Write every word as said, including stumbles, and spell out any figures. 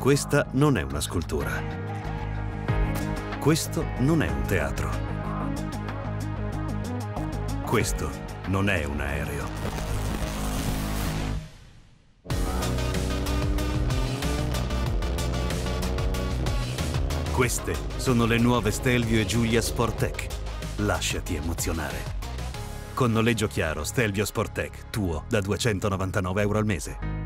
Questa non è una scultura. Questo non è un teatro. Questo non è un aereo. Queste sono le nuove Stelvio e Giulia Sportec. Lasciati emozionare. Con noleggio chiaro Stelvio Sportec, tuo da duecentonovantanove euro al mese.